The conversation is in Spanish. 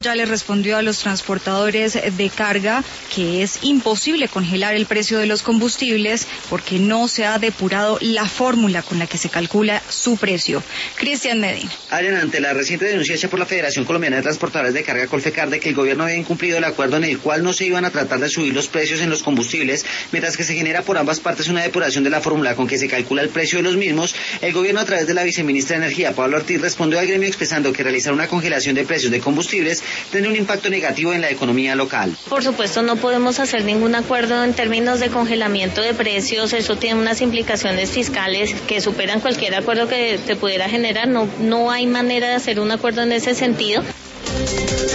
Ya le respondió a los transportadores de carga que es imposible congelar el precio de los combustibles porque no se ha depurado la fórmula con la que se calcula su precio. Cristian Medina. Ante la reciente denuncia hecha por la Federación Colombiana de Transportadores de Carga, Colfecar, de que el gobierno había incumplido el acuerdo en el cual no se iban a tratar de subir los precios en los combustibles, mientras que se genera por ambas partes una depuración de la fórmula con que se calcula el precio de los mismos, el gobierno a través de la viceministra de Energía, Pablo Ortiz, respondió al gremio expresando que realizar una congelación de precios de combustibles tendría un impacto negativo en la economía local. Por supuesto, no podemos hacer ningún acuerdo en términos de congelamiento de precios. Eso tiene unas implicaciones fiscales que superan cualquier acuerdo que se pudiera generar. No hay manera de hacer un acuerdo en ese sentido.